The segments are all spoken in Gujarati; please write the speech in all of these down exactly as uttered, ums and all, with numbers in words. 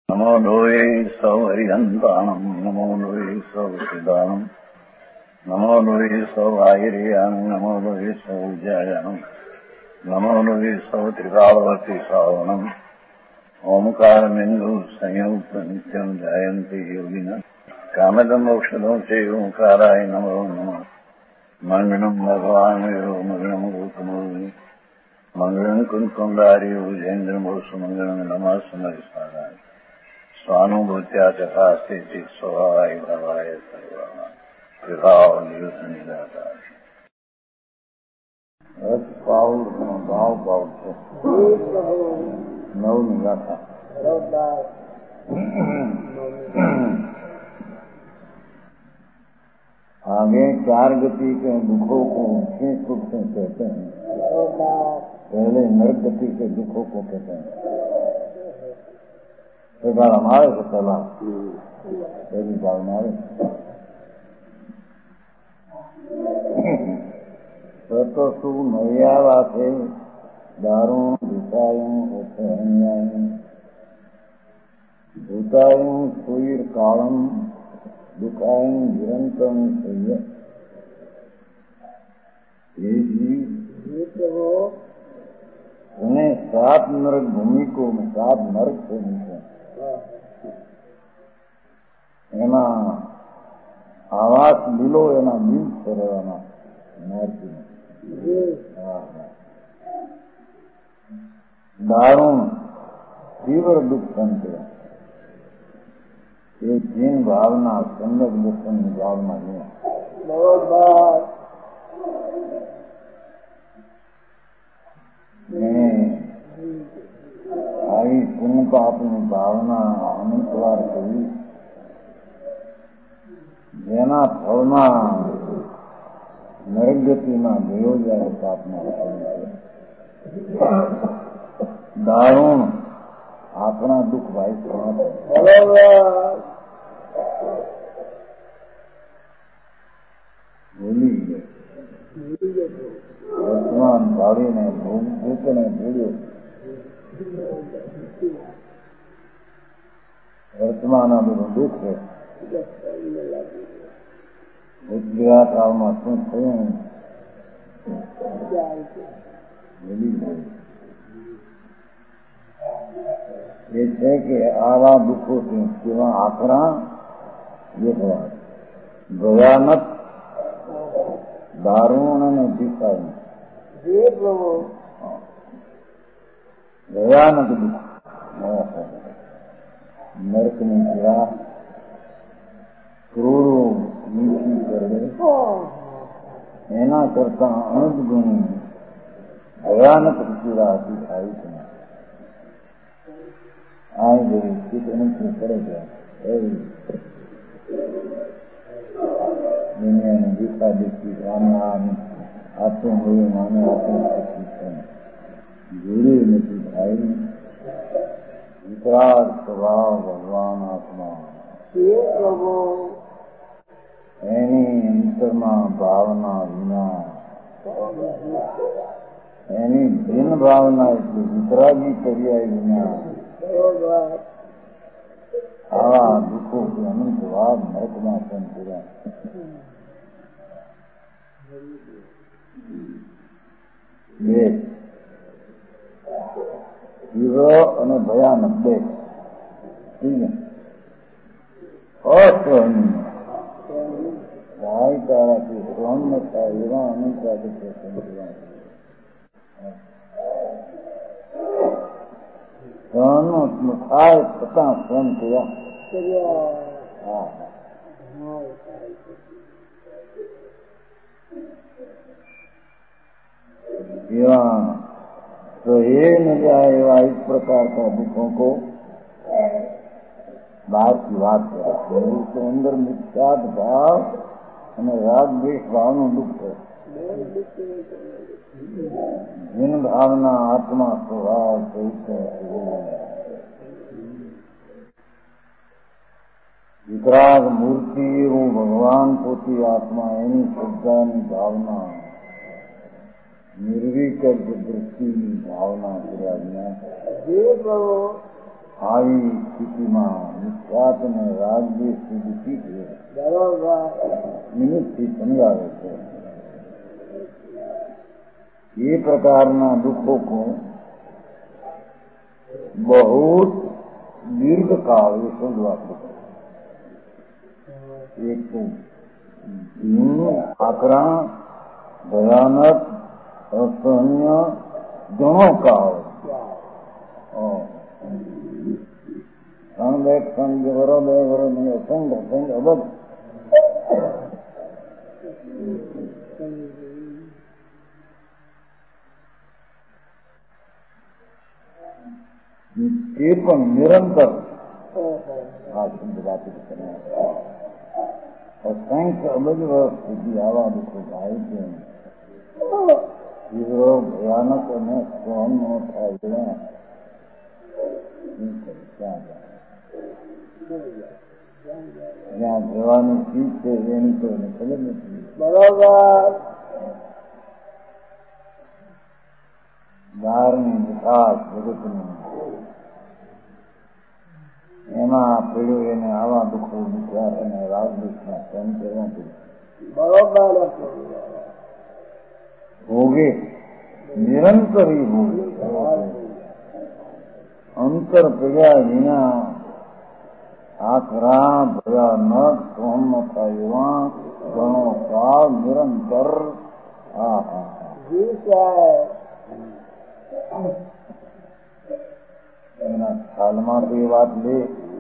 नमो लोये सौहरिहन्ताणम् नमो लोये सौहृदानम् नमो लोये सौभागिर्यानम् नमो लोये सौजायानम् नमो लोये सौत्रिकावती सावनम् ओंकारमिन्दु संयुक्त नित्यम् जायन्ति योगिनः कामदम् मोक्षदम् च ओंकाराय नमो नमः मङ्गलम् भगवान् वीरो मङ्गलम् रूपमोहि मङ्गलम् कुन्कुण्डारि भुजेन्द्रमोसु मङ्गलम् नमः समरिसाराय स्वानुभूत्या तथा स्थिति स्वभावाय भवाय सर्वा विभाव निदाता पाव भाव भाव नव निगाथा आगे चार गति के दुखों को छह सुख से कहते हैं। पहले नरक गति के दुखों को कहते हैं। एक बार हमारे से चला पहली बार हमारे तो सु नैया थे दारू भूतायूं अन्यायी भूतायूं सुईर कालम दुखायूं निरंतम सह्य ये जीव उन्हें सात नरक भूमि को सात नरक से नीचे એમાં આવાસ લીલો એના બીજ કરવાના દારૂણ तीव्र दुख संते ये जीन भावना सम्यक दर्शन की भावना है। आई पुण्य पापनी भावना अनंत વાર કરી જેના ફળમાં નરગતિમાં ગયો જાય પાપના દારૂણ આપણા દુઃખ ભાઈ ભૂલી ગયો વર્તમાન ભાવીને ભૂતને ભૂલ્યો વર્તમાન આ બધું દુઃખ છે। ભૂતગયા કાળમાં શું થયું ભૂલી ગયું। એ છે કે આવા દુઃખોથી કેવા આકરા દેખવા ભયાનક દારૂણ અને ભીખાયું ભયાનક દુઃખ નરકની પીડા ક્રૂરો નીચી કરડે એના કરતા અનંત ગુણી ભયાનક પીડાથી થાય છે। આ જેવી સ્થિતિ અનુકૂળ પડે છે એવી દુનિયાની દીખા દીખી આને આને આતું હોય માને આતું શક્તિ છે જોડી નથી થાય। વિતરાગ સ્વભાવ ભગવાન આત્મા એની અંતરમાં ભાવના વિના એની ભિન્ન ભાવના એટલે વિતરાગી પર્યાય વિના આવા દુઃખો કે અનંત વાર નરકમાં સહન કર્યા। બે તીવ્ર અને ભયાનક બે અસહનીય ભાઈ તારાથી સહન ન થાય એવા અનંત દુઃખો સહન કર્યા। સહન થાય છતાં સહન કર્યા। एवं तो ये न जाए एवं इस प्रकार का दुखों को बाहर की बात है तो अंदर मिथ्यात भाव અને રાગ દ્વેષ ભાવનું દુઃખ છે। જીન ભાવના આત્મા સ્વભાવ ચૈત્ય વિતરાગ મૂર્તિ એવું ભગવાન પોતી આત્મા એની શ્રદ્ધાની ભાવના निर्विकल्प दृष्टि भावना કર્યા વિના જે પ્રભુ આવી સ્થિતિમાં મિથ્યાત્વ ને રાગદ્વેષની બુદ્ધિ છે નિમિત્તથી સમજાવે છે. ये प्रकारना दुखों को बहुत दीर्घ काल ये समझवा सकते. एक तो आकरा भयानक असहनीय घणो काल संग एक संग वरो बे वरो नहीं असंग असंग अबद ये पण निरंतर આ શબ્દ વાપરી કરે. અસંખ્ય અબજ વર્ષ સુધી આવા દુઃખો થાય છે. જીવો ભયાનક અને સહન ન થાય ત્યાં જ્યાં જવાની ચીજ છે એની તો એને ખબર નથી. બરોબર. બહારની વિકાસ જગતની એમાં પેલું એને આવા દુઃખો વિચાર અને રાગદ્વેષના સહન કરવા પડે. બરોબર. ભોગે નિરંતર ભોગે અંતર પડ્યા વિના આખરા ભયાનક સહન ન થાય એવા ઘણો કાળ નિરંતર. હા હા એના ખ્યાલમાં તો એ વાત લે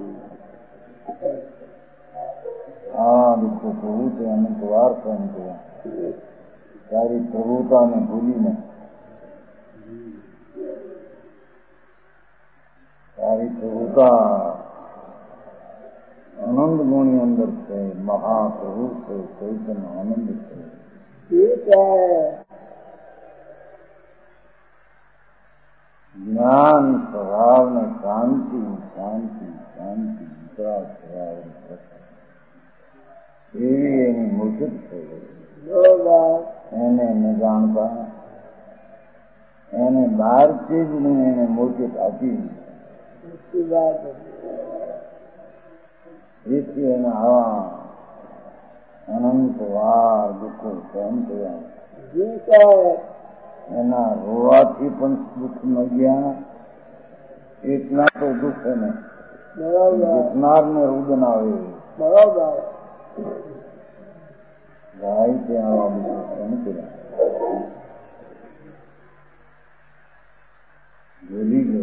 આ દુઃખો કહું છે અનંત વાર સહન કર્યા તારી પ્રભુતાને ભૂલીને તારી પ્રભુતા આનંદ ગુણની અંદર છે. મહાપ્રભુ છે, ચૈતન્ય આનંદ છે. જ્ઞાન સ્વભાવ ને શાંતિ શાંતિ શાંતિ વિતરાગ સ્વભાવ એવી એની મૂર્છિત છે. એને ન જાણતા એને બહાર ચીજ ની એને મૂર્છિત આપી એથી એને આવા અનંત વાર દુઃખો સહન થયા. એના રોવાથી પણ દુઃખ ન ગયા એટલા તો દુઃખ એને જીતનાર ને રુદન આવે. બરોબર. ગાય તે આવા દુઃખો સહન કર્યા. ભૂલી ગયો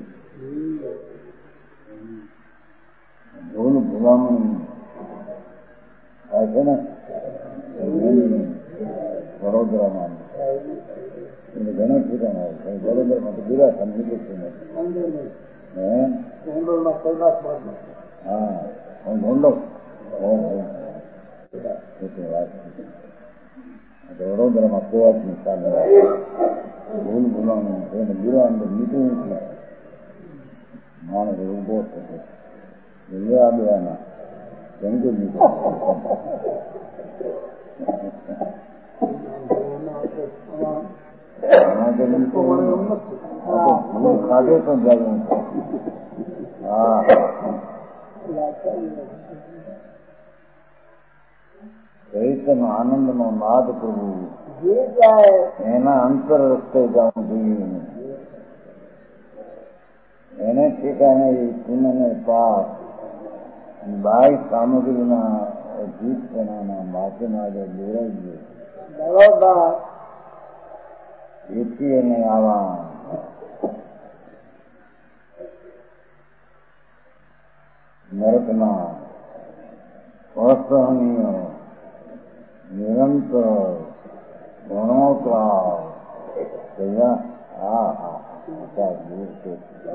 ભૂલ ભૂલામણી થાય છે ને વડોદરામાં ઘણા ઠેકાણા આવે. વડોદરામાં તો બિરાસન નીકળતું નથી. હા હું ઢોંડો વાત વડોદરામાં પ્રવાસની ચાલે ભૂલ ભૂલામણી એને બિરા અંદર નીકળ્યું છે. માણસ ઉભો થશે લેવા બેવાના જંગલ નીકળે ખાધે તો જાય. હા ચૈતન્ય આનંદ નો નાદ પ્રભુ એના અંતર રસ્તે જવું જોઈએ. એને ઠેકાણે પુનઃ પાપ બાહ્ય સામગ્રીના અજીતપણાના માથેમાં જો દોરાઈ ગયો. બરોબર. એથી એને આવા નરકના અસહનીય નિરંતર ઘણો ત્રાસ થયા. હા હા દૂર છે.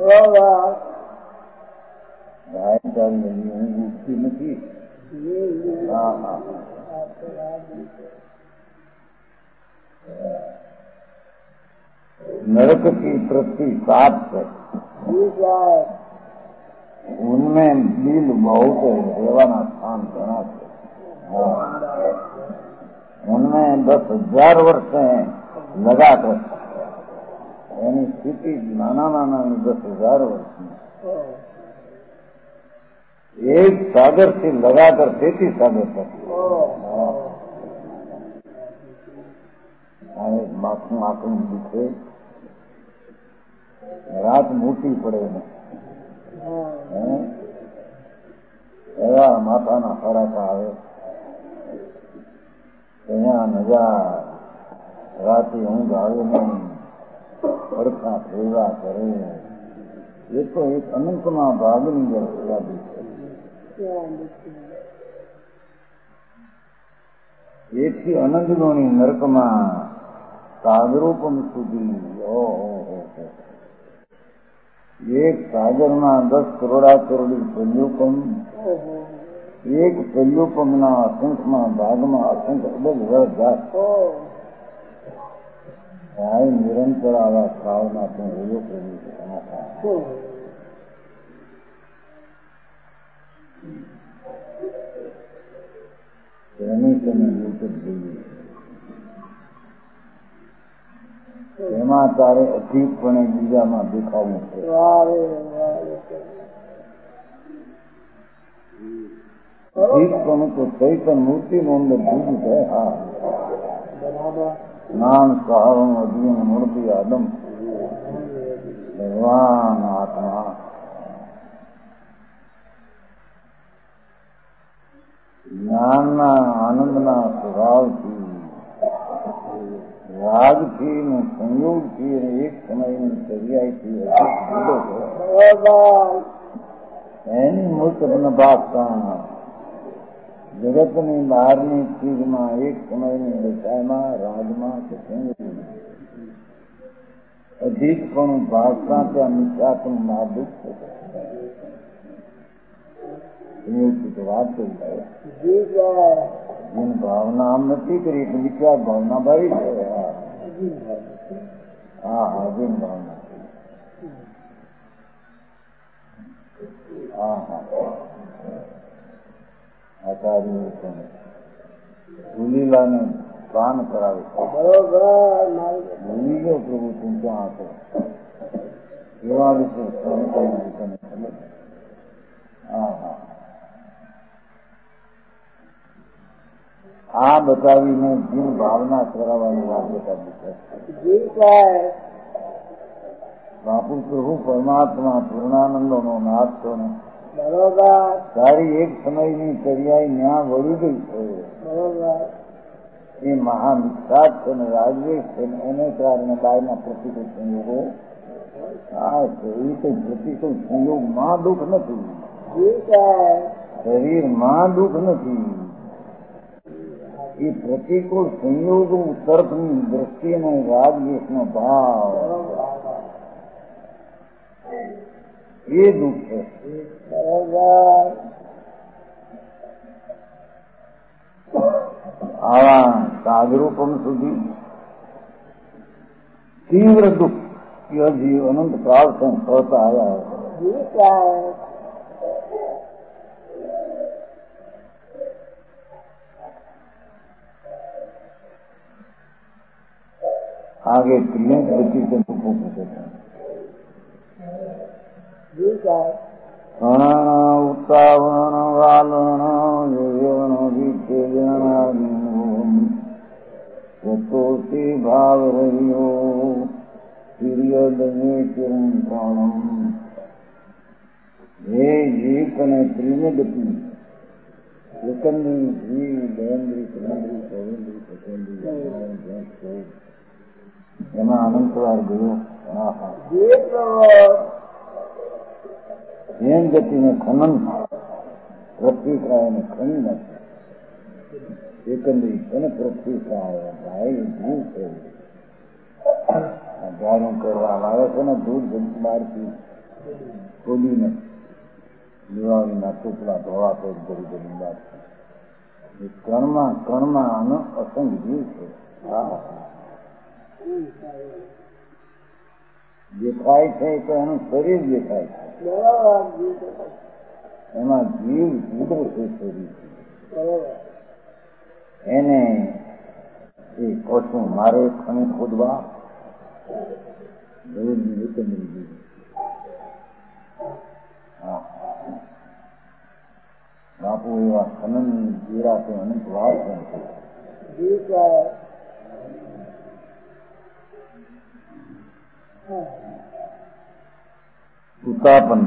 ગાય ચાલી ઊંઘ ઉઠતી નથી. હા હા नरक की वृत्ति सात है, उनमें दिल बहुत है, देवाना स्थान घना है. उनमें दस हजार वर्ष हैं लगा कर एनी स्थिति नाना नाना दस हजार वर्ष में एक सागर से लगाकर तैतीस सागर तक माखन माखन दिखे रात मोटी પડે ને એવા માથાના ખરાકા આવે અહીંયા નજા રાતે ઊંઘ આવે નહીં પડખા ફેરવા કરે એ તો એક અનંતમાં ભાગની યાદી છે એથી અનંત ગોણી નરકમાં સાગરોપમ સુધી એક સાગરમાં દસ કરોડા કરોડી પલ્યુપમ એક પલ્યુપમના અસંખમાં ભાગમાં અસંખ અબજ વર્ષ જાત નિરંતર આવા શ્રાવના પણ રહ્યો કર્યું એની તમે એક જ જોઈએ એમાં તારે અધિકપણે બીજામાં દેખાવું છે અધિકપણું તો ચૈતન મૂર્તિનું અંદર જુદું છે. હા જ્ઞાન સહારણ અધીન મૂર્તિ આદમ ભગવાન આત્મા જ્ઞાનના આનંદના સ્વભાવથી રાજથી ને સંયોગથી અને એક સમયની ચર્યાથી એની મૂર્ત ભાગતા જગતની બહારની ચીજમાં એક સમયની દશામાં રાજમાં કે સંયોગ અધિકપણું ભાગતા ત્યાં મિથ્યાત્મ માદુક સંયોગથી તો વાત કરી જેની ભાવના આમ નથી કરી એટલે મિથ્યા ભાવના ભાવી છે. હા હા જેન ભાવના હા હા આચાર્ય ભૂલીલાને પાન કરાવે છે. ભૂલી ગયો પ્રભુ તું ક્યાં હતો એવા વિશે હા હા આ બતાવીને જીવ ભાવના કરાવવાની વાત બતાવી છે. બાપુ પ્રભુ પરમાત્મા પૂર્ણાનંદો નો નાથ તો ને તારી એક સમયની ચર્યા ન્યા વળી ગઈ છે. એ મહામિક્ષાત છે ને રાજવેશ છે ને એને કારણે બાયના પ્રતિકૂળ સંયોગો આ છે. એ કઈ પ્રતિકૂળ સંયોગમાં દુઃખ નથી, શરીરમાં દુઃખ નથી. એ પ્રતિકૂળ સંયોગો તરફની દ્રષ્ટિનો રાજવેશનો ભાવ એ દુઃખ છે. આવા સાગરૂપમ સુધી તીવ્ર દુઃખ જીવ અનંત કાળ થતા આવ્યા. आगे प्रियंक गति से पूछते हरण उत्तावण वालन योन विचेयणोषी भाव रहियो તિર્યદમે ચિરંતણમ. હે જીત અને ત્રિને ગતિ એકંદરી જીવ દયંદ્રી ચરંદ્રી સૌંદ્રી સચેન્દ્રી એમાં અનંતવાર ગયો. જેમ ગતિને ખનન પ્રતિક્રાયને ખની નથી એકંદરી અને પ્રતિક્રાય ભાઈ જીવ છે. ગાયું કરવામાં આવે છે ને દૂધ બહારથી ખોલીને દિવાળીના ટુકડા ધોવા પેટ કરી કરી વાત છે. કણમાં કણમાં આનો અસંગ જીવ છે. દેખાય છે તો એનું શરીર દેખાય છે, એમાં જીવ જુદો છે શરીર. એને એ કોશું મારે ખણી ખોદવા એવા ખનનની પીડા તો અનંત વાર પણ છે. ઉતાપન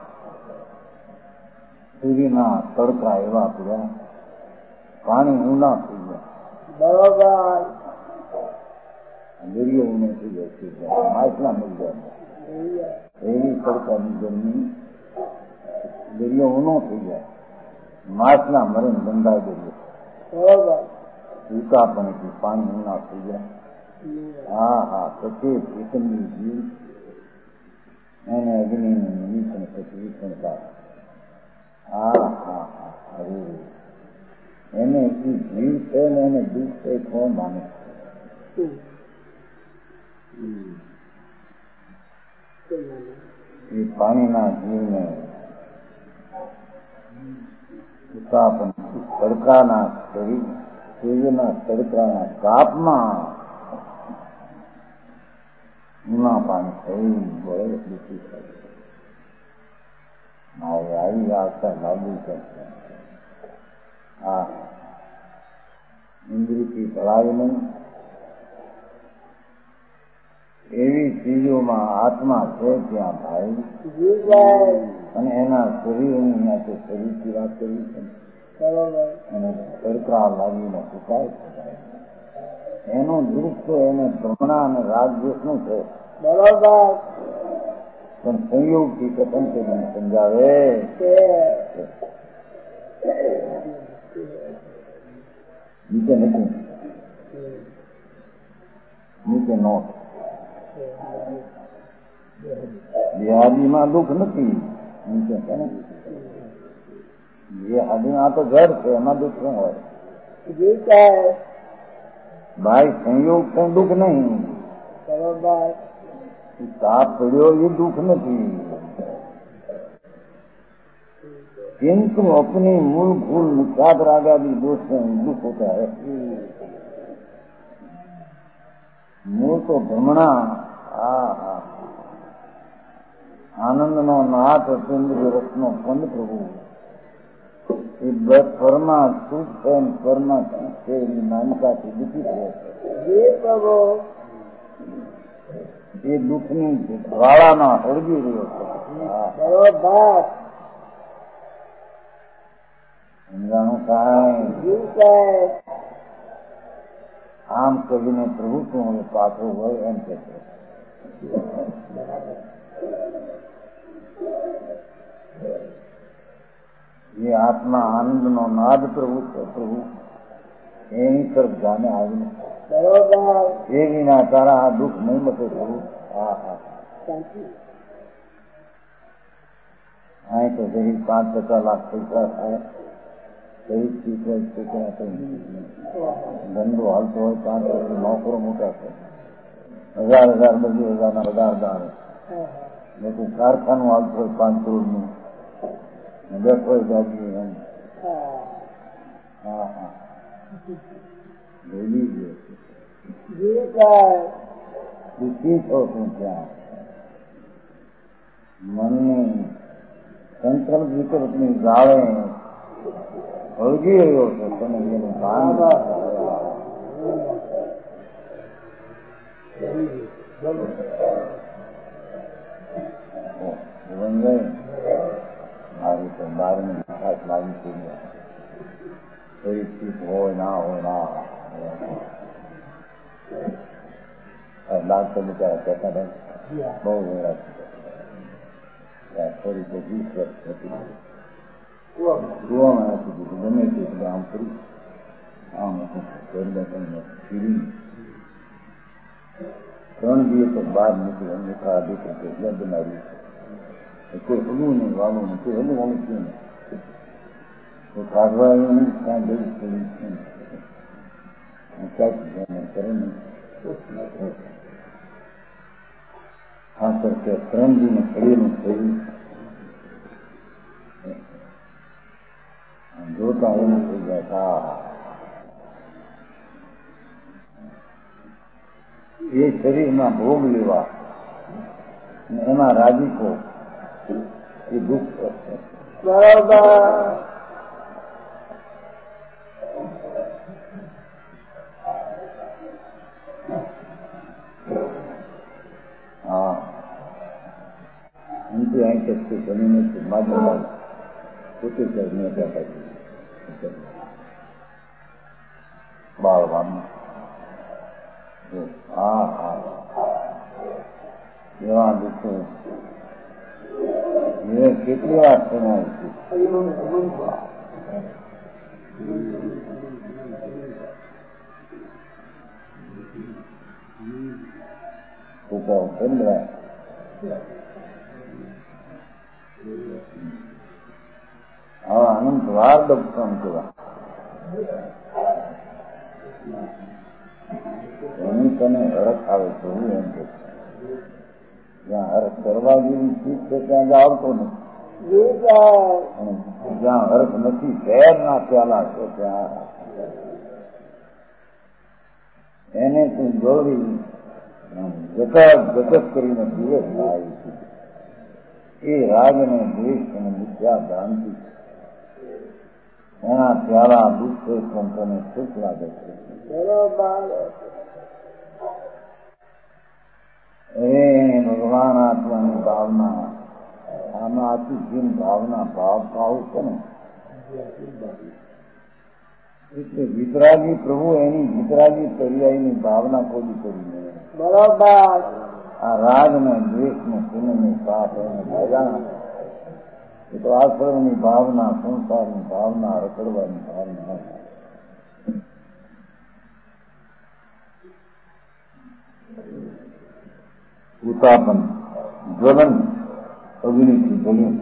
સૂર્યના તડકા એવા પડ્યા, પાણી ઊંડા થઈ ગયા, બરોબર દરિયો ઊંડો થઈ જાય, માછલા મળી જાય, એવી તડકાની ગરમી દરિયો ઊંડો થઈ જાય, માછલા મરે બંધાઈ દરિયો, બરોબર ઉતાપણથી પાણી ઊંડા થઈ જાય. હા હા સચેત એકમની જીવ એને અગ્નિની નિમિત્ત પછી સંસાર. હા હા હા અરે એને જીવ છે ને એને દુઃખ છે કોણ માને? એ પાણીના જીવને ઉતાપન તડકાના શરીર સૂર્યના તડકાના તાપમાં ઊના પાણી થઈ બળે દુઃખી થાય. મારે આવી આવતા લાગુ કરશે. હા ઇન્દ્રિયથી ભળાય નહીં એવી ચીજોમાં આત્મા છે ત્યાં ભાઈ, અને એના શરીરની અહીંયા શરીરથી વાત કરવી છે અને તડકા લાગીને સુકાય શકાય. એનું દુઃખ તો એને ભ્રમણા અને રાગદ્વેષનું છે, બરોબર પણ સંયોગથી કથન કરીને સમજાવે. નીચે નથી, નીચે નોટ બિહારીમાં દુઃખ નથી, નીચે છે ને બિહારીમાં તો ઘર છે એમાં દુઃખ શું હોય? ભાઈ સંયોગ છે દુઃખ નહીં, બરોબર તાપ પડ્યો એ દુઃખ નથી, किंतु अपनी मूल भूल निखात रागादि दोष से दुख होता है. मूल तो भ्रमणा आनंद नो नाथ चंद्र रत्नो पंद प्रभु એ પરમાં સુખ છે પરમાં છે એની માનતાથી દુઃખી થયો છે. એ દુઃખની જ્વાળામાં હળગી રહ્યો છે. બરોબર સમજાણું થાય? આમ કહીને પ્રભુ શું પાછો હોય એમ કે છે. એ આત્મા આનંદ નો નાદ પ્રભુ છે. પ્રભુ એની તરફ જાને આવીને બરોબર એ વિના તારા આ દુઃખ નહીં મટે પ્રભુ. હા હા અહીં તો જરી પાંચ પચાસ લાખ પૈસા થાય, ધંધો હાલતો હોય પાંચ વર્ષ નોકરો મોટા છે, હજાર હજાર બધી હજારના વધાર દાર મોટું કારખાનું હાલતું હોય પાંચ કરોડ નું બેઠો હોય જાગી એમ. હા હા બોલી ગયો દુઃખી છો તું ત્યાં મનની સંકલ્પ વિકલ્પની ગાળે હળગી રહ્યો છે. તમે એનું ભાન મારી તો બારની વિકાસ લાગી થઈ ગયા. પરિસ્થિત હોય ના હોય ના ડાક્ટર બિચારા કહેતા હતા બહુ વેળા થોડી તો વીસ વર્ષ હતી જોવામાં નથી દીધું ગમે તે આમ કરી આમ ફીરી ત્રણ દિવસ બહાર નીકળી મીઠા દીકરી એટલે બનાવ્યું છે. કોઈ હલું નહીં વાળું નહીં, કોઈ હલું વાળું થયું નહીં, કોઈ કાઢવા આવ્યું નહીં, ક્યાં ગયું થયું ક્યાંક કરે નહીં. ખાસ ਕਰਕੇ ત્રણજીને ખડીનું થયું જોતા એવું થઈ જાય. એ શરીરમાં ભોગ લેવા એમાં રાજીકો એ દુઃખ છે. બરોબર અંતે અહીં શકશે જમીને માધ્યમ પોતે કરીને બાળવાનું હા હા એવા દુઃખો કેટલી વાર સુનાય છે. હા અનંત વાર દુઃખમ કેવા એની તને હરખ આવે છે. હું એમ કે જ્યાં હરખ કરવા જેવી ચીજ છે ત્યાં જ આવતો નથી. જ્યાં હરખ નથી શહેર ના પ્યાલા છે ત્યાં એને તું દોડી જગત જગત કરીને દિવસ આવી છે. એ રાગ ને દ્વેષ અને મિથ્યા ભ્રાંતિ એના પ્યાલા દુઃખ પણ તને સુખ લાગે છે. એ ભગવાન આત્માની ભાવના આમાં આથી જેમ ભાવના ભાવ ભાવ છે ને એટલે વિતરાગી પ્રભુ એની વિતરાગી પર્યાયની ભાવના ખોલી કરી બરોબર. આ રાગ ને દ્વેષ ને પુણ્ય ની પાપ એને ભજા એ તો આશ્રમની ભાવના સંસારની ભાવના રખડવાની ભાવના ઉતાપન જ્વલન અગ્નિથી જલ્યું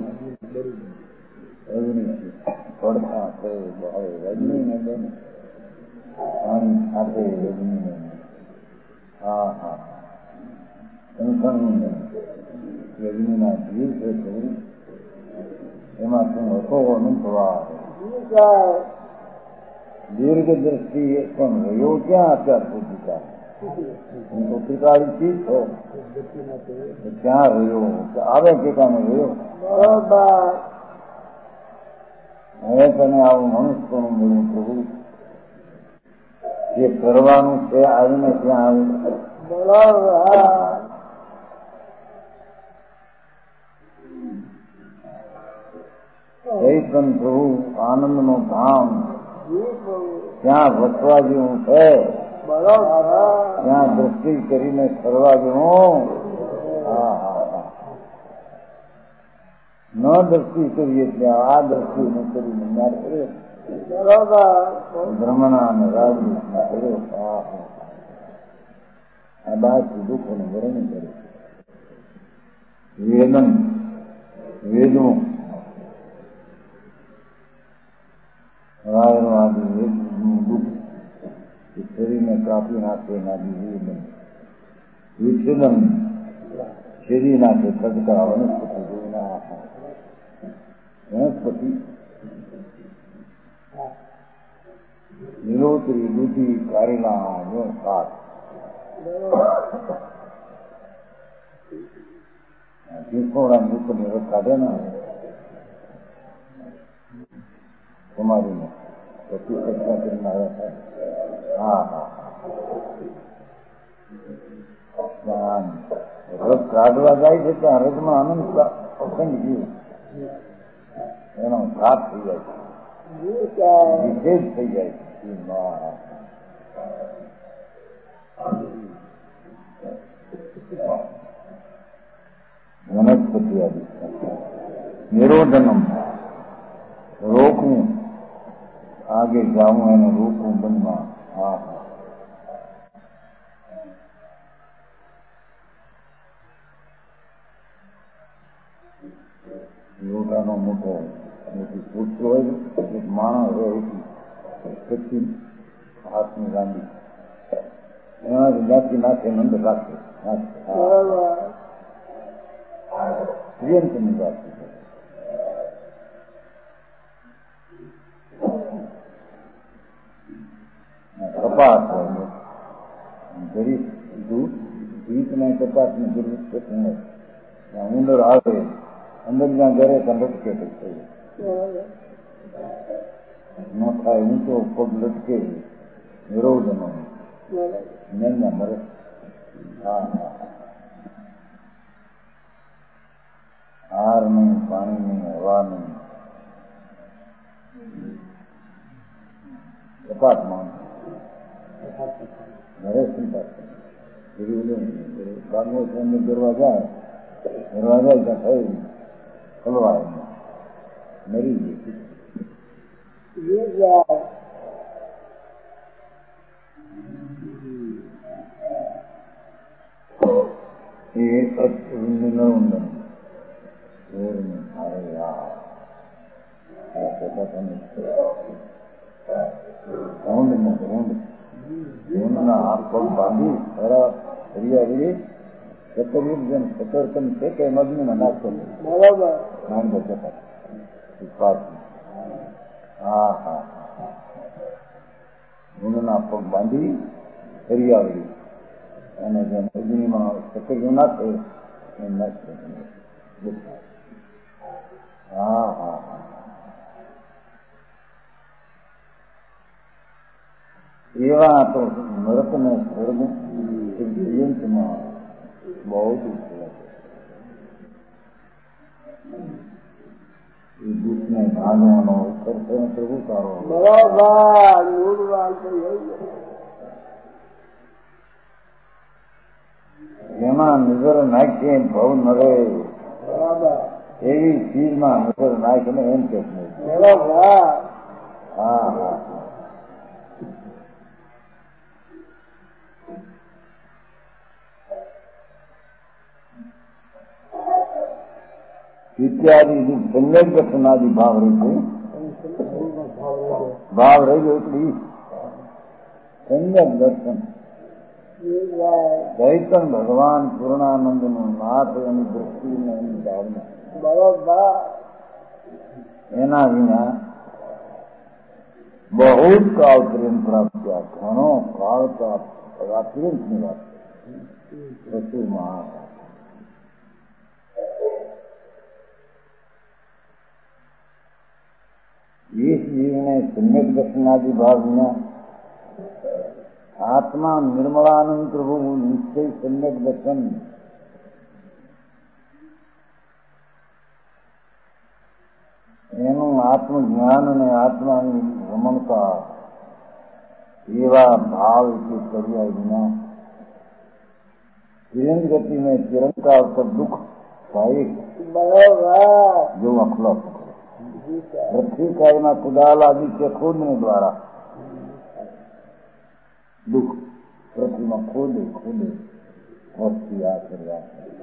અગ્નિથી પડતા અગ્નિ ને બેન પાણી સાથે અગ્નિ ને હા હા અગ્નિના જીવ છે એમાં શું હતો અનુભવા દીર્ઘ દ્રષ્ટિ એ પણ રહ્યો ક્યાં અત્યાર સુધી કા હું તો ત્રિકાળી ચીજ છો ક્યાં રહ્યો આવે કે કામે રહ્યો. હવે તને આવું મનુષ્યનું મળ્યું પ્રભુ જે કરવાનું છે આવીને ત્યાં આવ્યું. પણ પ્રભુ આનંદ નું ધામ ત્યાં વસવા જેવું છે. ત્યાં દ્રષ્ટિ કરીને ફરવા જેવું ન દ્રષ્ટિ કરીએ ત્યાં આ દ્રષ્ટિ ન કરીને ન્યાર કર્યો બ્રહ્મણા અને રાજદૂત ને કર્યો. આ બારથી દુઃખોનું વર્ણન કરે વેદન વેદો રાયનો આદિ દુઃખ શરીરને કાપી નાખે નાખી વિચ્છેદન શેરી નાખે સદકા વનસ્પતિ જોઈના વનસ્પતિ લીલોતરી દૂધી કારેલા નો શાક ભીખોડા મૂકને કાઢે ને તમારી પછી ચર્ચા કરીને આવ્યા થાય. હા હા રથ કાઢવા જાય છે ત્યાં રથમાં આનંદ અખંડ જીવ એનો ઘાત થઈ જાય છે વિશેષ થઈ જાય છે. વનસ્પતિ આદિ નિરોધનમ રોકવું આગે જાવું એને રોકવું બનવા. હા હા લોટાનો મોટો મોટી પૂછતો હોય એક માણસ હોય પછી હાથની લાંબી એમાંથી નાખી નાખે અંદર રાખે પ્રિયંતની વાત કપાસ હોય ગરીબ દૂધ જીત ને કપાસ ની ગરીબ થતું હોય ઉંદર આવે અંદર જ્યાં ઘરે ત્યાં લટકે ન થાય ઊંચો પગ લટકે વિરોધનો નૈયા મરે. હા दरवाजा है, दरवाजा इकट्ठा खुलवाए मेरी ये क्या है? ये अत्युन्नत उन्नत और में अरे यार ऐसा पता नहीं कौन में कौन उन्होंने आपको बांधी थोड़ा हरिया हरी सत्तर जन सत्तर कम से कई मजनू में नाच कर बराबर मान बच्चा था इस बात में हाँ हाँ उन्होंने आपको बांधी हरिया हरी અને જેમ અગ્નિમાં સકરિયું નાખે એ નાખે હા હા એવા તો નરક ને સ્વર્ગ માં બહુ દુઃખ લાગે એ દુઃખ ને ભાગવાનો કરશે પ્રભુ તારો બરાબર મૂળવાલ તો જેમાં નજર નાખીએ ભાવ નરે એવી ચીજમાં નજર નાખીને એમ કે હા હા ઇત્યાદિ સમ્યક દર્શનાદિ ભાવ રહી ભાવ રહી ગયો એટલે સમ્યક દર્શન ચૈતન ભગવાન પૂર્ણાનંદ નું નાથ એની દૃષ્ટિ ને એની ભાવના બરોબર એના વિના બહુ જ કાળ પ્રેમ પ્રાપ્ત થયા ઘણો કાળ પ્રેમ ની વાત રસુમાં इस जीव ने सम्यक दर्शनादि भाव विना आत्मा निर्मलानंद प्रभु निश्चय सम्यक दर्शन एनु आत्मज्ञान ने आत्मा रमणता एवा भाव के कर्या विना चिरंज गति में चिरंकार का दुख पाए जो अखला पृथ्वी कायमा कुदाल आदि के खोदने द्वारा दुख पृथ्वी में खोदे खोदे भक्ति आशीर्वा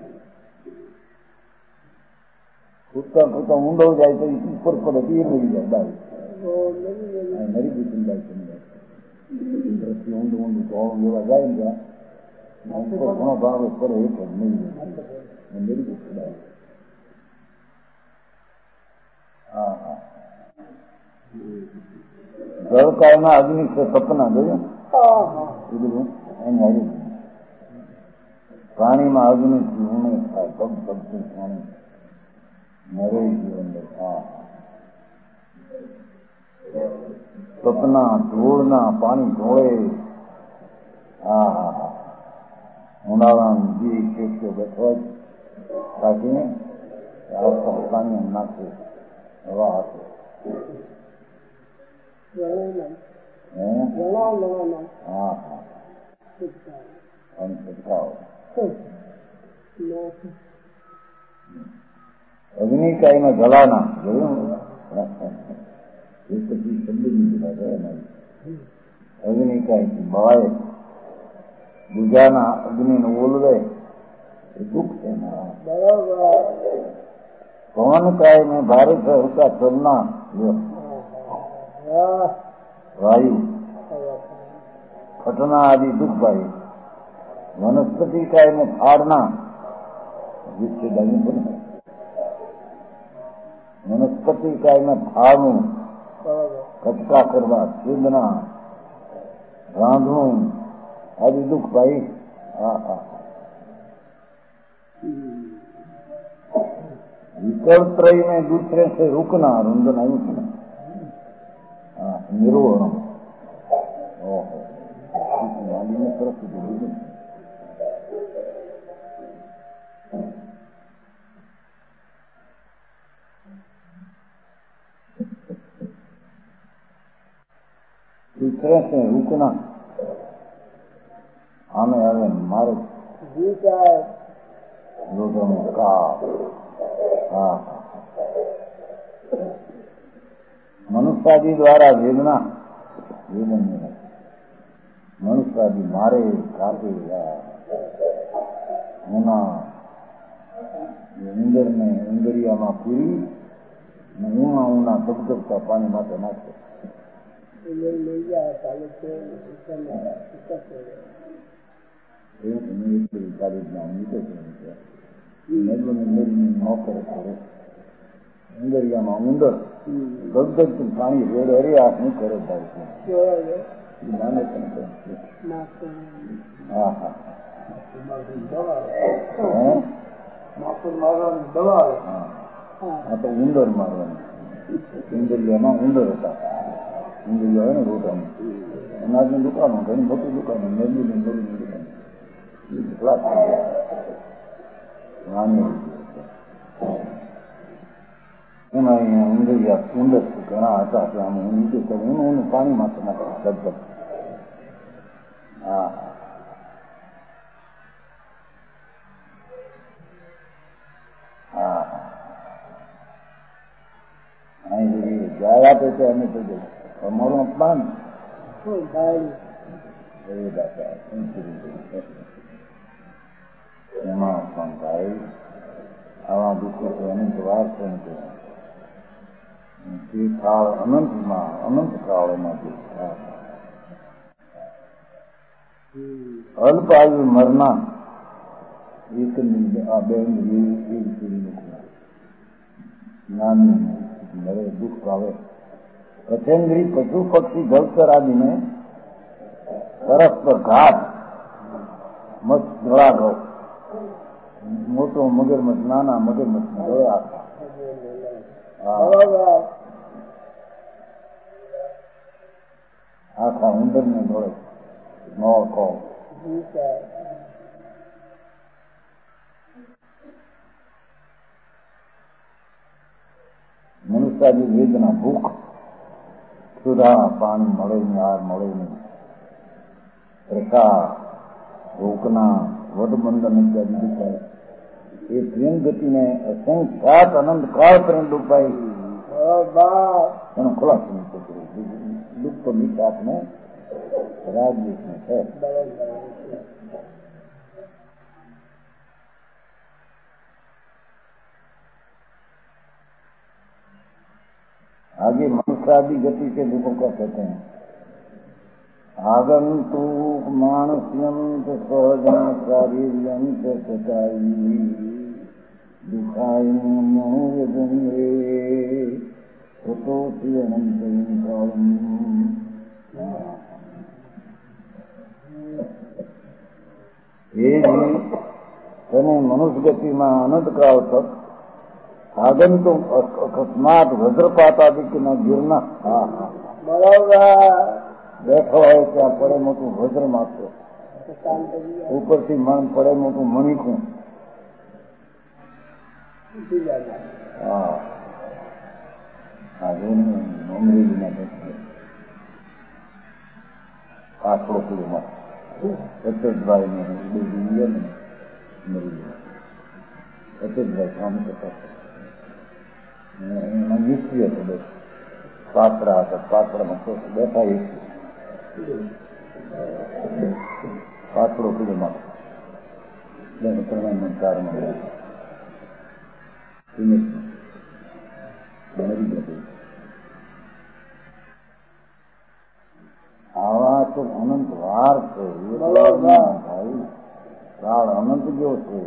खुदता खुदता ऊंडो जाए तो ऊपर पड़े ये मरी जाए बाई मरी भी तुम बाई सुन जाए पृथ्वी ऊंडो ऊंडो तो लेवा जाएंगे हमको घणो भाव पड़े एक नहीं जाए मेरी भी तुम बाई हाँ हाँ जल कायमा अग्नि से सपना गयो प्राणी में अग्नि की ऊणे થાય ભગ ભગતું પાણી મરે અંદર હા સપના ઢોળના પાણી ઢોળે હા હા હા ઉનાળાનું જે ખેતરો બેઠો રાખીને આવતા પાણી નાખે હવા આપે हाँ हाँ हम छिड़काओ अग्निकाय में जलाना जरूर एक चीज शब्द नहीं मिला है अग्निकाय की बवाए बुझाना अग्नि ने बोलवे दुख है ना पवन काय में भारत है उसका चलना वायु घटना आदि दुख पाए वनस्पति काय में फाड़ना जिससे डाली पर वनस्पति काय में फाड़ू कटका करवा छेदना रांधू आदि दुख पाई हाँ हाँ विकल्प त्रय में दूसरे से रुकना रुंदना उठना निरोधम ओहो नाली में तरफ दूसरे से रुकना हमें अरे मारे લોટમ કા હા મનુષ્યાદિ દ્વારા વેદના વેદન મનુષ્યાદિ મારે કાપે એના ઉંદર ને ઉંદરિયામાં પૂરી ઊના ઊના ધબધબતા પાણી માટે નાખે ઉંદરિયામાં ઉંદર ધબધબતું પાણી રેડ હરે હાથ નહીં કરે હા હા આ તો ઉંદર મારવાની ઉંદરિયામાં ઉંદર હતા ઉંદરિયા હોય ને રોટાની અનાજની દુકાનો ઘણી મોટી દુકાનો મેરડીની મેરડીની દુકાન એમાં અહીંયા ઉંદરિયા ઉંદર ઘણા હતા ત્યાં આમ ઊંધું તો ઊનું ઊનું પાણી માટે નાખે લગભગ હા હા જાય આપે છે અમે તો અમારું અપમાન એમાં અપમાન થાય આવા દુઃખો તો અનંત વાર છે તે કાળ અનંતમાં અનંત કાળ એમાંથી અલ્પ આયુ મરના એક આ બે જ્ઞાન મળે દુઃખ આવે પથેન્દ્રી પશુ પક્ષી જળચર આદિને પરસ્પર ઘાત મત ગળાઘો મોટો મગરમચ્છ નાના મગરમચ્છ ગળા આખા ઉંદર ને ગળે નો કહો મનુષ્યાની વેદના ભૂખ સુધા પાણી મળે નહીં હાર મળે નહીં પ્રકાશ ભૂખના વડબંધન ઇત્યાદિ દુખાય એ પ્રેમ ગતિને અસંખ્યાત અનંત કાળ પ્રેમ દુખાય એનો ખુલાસો નીચે દુઃખ તો નિકાસને રાજદૂતને છે आगे मनुष्यादि गति के दुखों का कहते हैं आगंतुक मानस्यंत सहजन कार्यंत सताई दुखाय मोहजन्रे ततोति अनंतं कालम ये तने मनुष्य गति में अनंत काल तक આગંતુક અકસ્માત વજ્રપાત આદિ કે ના ગિરના બરાબર બેઠો હોય ત્યાં પડે મોટું વજ્ર માત્ર ઉપરથી મન પડે મોટું મણિકું હા અમરેલીના કાકડો પીડમાં સચેતભાઈ ને મરી સચેતભાઈ કામ કરતા એમાં યુક્તિ હતો બસ પાત્રા હતા પાત્રામાં બેઠા યુક્તિ પાતળો પીડમાં બેન પ્રમાણમાં કારણ મરી ગયું આવા તો અનંત વાર છે ભાઈ કાળ અનંત ગયો છે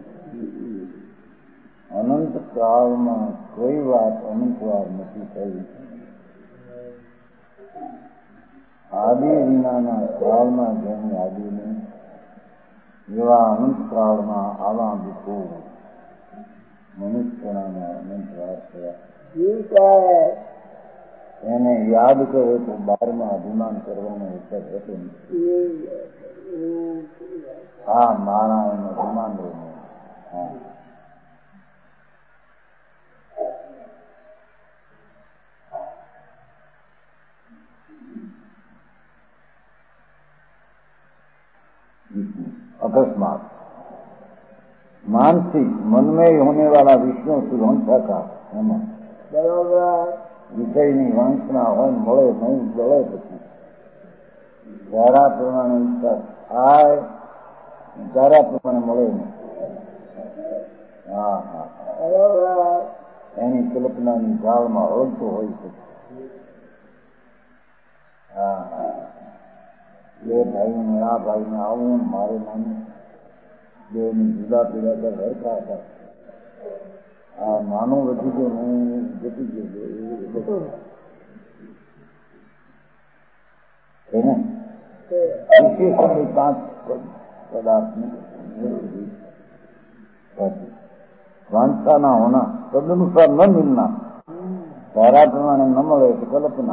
અનંત કાળમાં કોઈ વાત અનંત વાર નથી થઈ આદિ વિનાના કાળમાં જેમ આદિ નહીં એવા અનંત કાળમાં આવા દુઃખો મનુષ્યના અનંત વાર થયા એને યાદ કરે તો બારમાં અભિમાન કરવાનો વિચાર હતો હા મારા એનું અભિમાન રહ્યું હા અકસ્માત मानसिक मन में ही होने वाला विष्णु सुगंधा का होना बराबर विषयની વાંસના હોય મળે નહીં જળે પછી ધારા પ્રમાણે ઈચ્છા થાય ધારા પ્રમાણે મળે નહીં. હા હા બરાબર એની કલ્પનાની જાળમાં હળતો હોય છે. હા હા એ ભાઈને આ ભાઈને આવું મારે નાનું બેની જુદા પીડા પર હરખા હતા. આ નાનું વધી ગયું હું જતી ગયું એને विशेष पांच पदार्थ में वांछा ना होना तदनुसार न मिलना सारा प्रमाण न મળે तो कल्पना.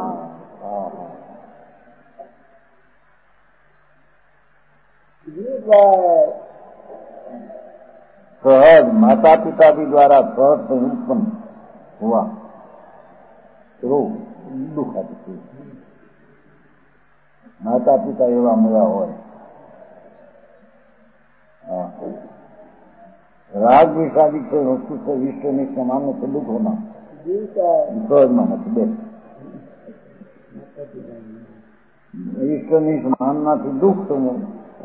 सहज माता पिता भी द्वारा सहज से उत्पन्न हुआ तो दुख आती है. माता पिता एवं मेरा हो राग भी शादी से वस्तु से विश्व में समान से दुख होना सहज में मतभेद ईश्वर ની માનનાથી દુઃખ થવું.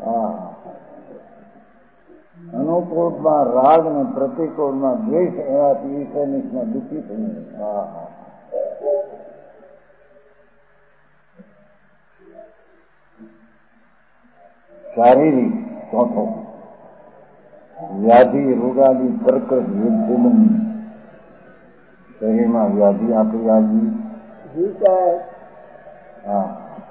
અનુકૂળમાં રાગ ને પ્રતિકૂળમાં દ્વેષ એવાથી ઈશ્વરની દુઃખી થવું. શારીરિક ચોથો વ્યાધિ રોગાદી કર્કશ વેદન શરીરમાં વ્યાધિ આપી આવી. હા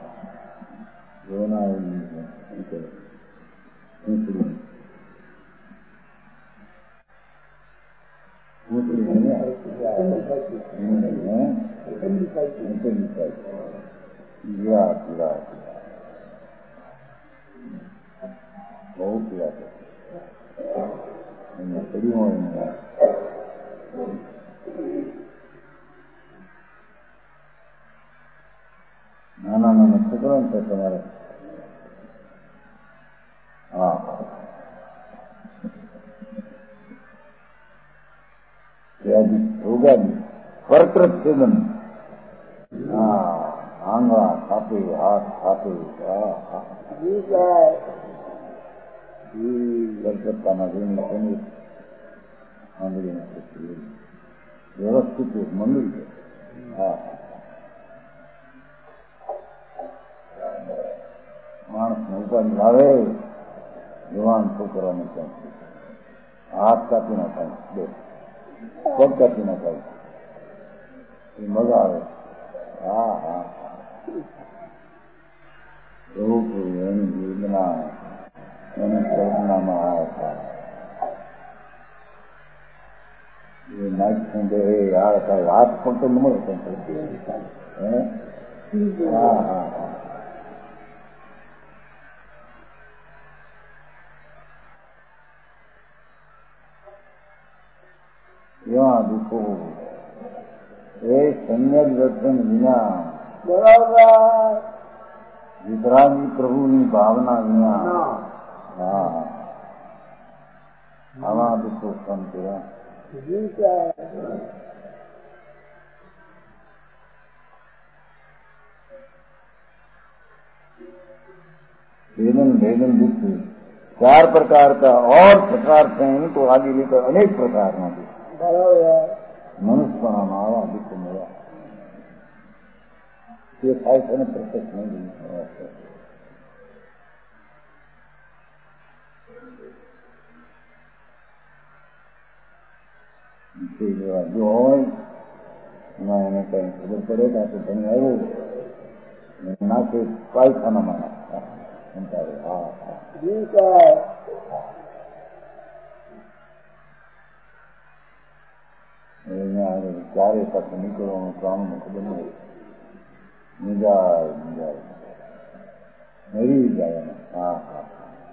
બહુ પીડા પડી હોય નાના નાના છોકરા છે તમારે. હા વ્યાધિ રોગાદી કર્કશ છેદન. હા આંગળા કાપે હાથ કાપે. હા હા વ્યવસ્થિત મંદિર છે. હા માણસ ને ઉપાડી લાવે જવાન છોકરાને ક્યાં હાથ કાપી નાખાય બે પગ કાપી નાખાય એ મજા આવે. હા હા એવું એની યોજના એની કલ્પનામાં આવતા એ નાઈટ સંડે યાર હાથ પણ તો ન મળે. હા હા હા એવા દુઃખો એ સમ્યક દર્શન વિના બરાબર વિતરાગી પ્રભુની ભાવના વિના હા આવા દુઃખો સંતરા भेदन भेदन दुख चार प्रकार का और प्रकार से इनको आगे लेकर अनेक प्रकार में मनुष्य आवा दुख मेरा ये ऐसा ने प्रत्यक्ष नहीं जो मैंने कहीं खबर पड़ेगा तो कहीं आयो ना के पाई खाना माना हाँ चारे पास निकलो काम में खबर नहीं निजाय निजाय मेरी जाए ना. हाँ हाँ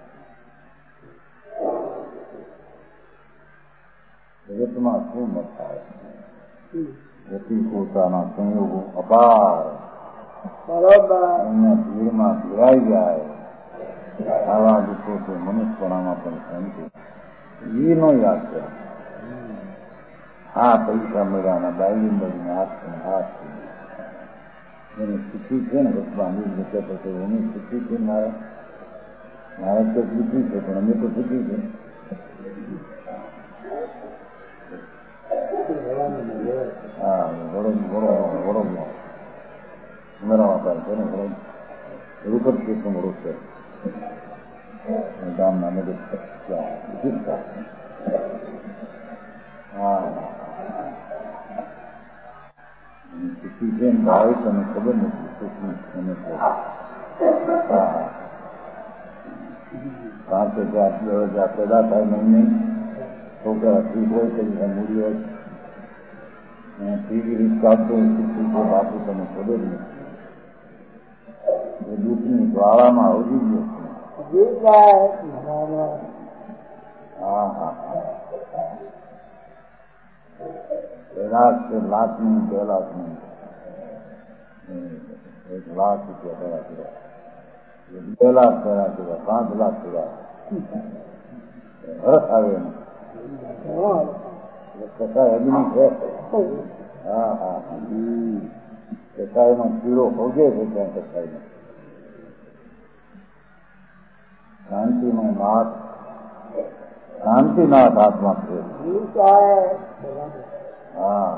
જગતમાં શું મત થાય ગતિ પોતાના સંયોગો અપાર બરોબર એના ભીડમાં ભીડાઈ જાય આવા દુઃખો તો મનુષ્યપણામાં પણ શાંતિ એ નો યાદ કરે. હા પૈસા મળ્યા બાયડી મળીને હાથ હાથ એની સુખી છે ને ભગવાન કહેતો હતો એની સુખી છે મારે મારે તો સુખી છે પણ અમે તો સુખી છે. હા વડો વડો વડો મેળવવા પાડે છે ને વડો રૂપક કેસનું વડો છે ગામના નગર. હા સુખી છે ને ભાવે તને ખબર નથી સુખની એને હા પાંચ હજાર બે હજાર પેદા થાય મહિને છોકરા ઠીક હોય તો મૂડી હોય ત્રીજી રીત કાઢતો સુખી છે બાપુ તને ખબર નથી. એ દુઃખની જ્વાળામાં આવડી ગયો છે. હા હા પેલા છે લાખની બે લાખની એક લાખ રૂપિયા પેલા કર્યા બે લાખ પેલા કર્યા પાંચ લાખ કર્યા હરસ આવે એને કસાય અગ્નિ છે. હા હા કસાયમાં કીડો હોજે છે ત્યાં કસાયમાં શાંતિનો નાથ શાંતિનાથ આત્મા છે. હા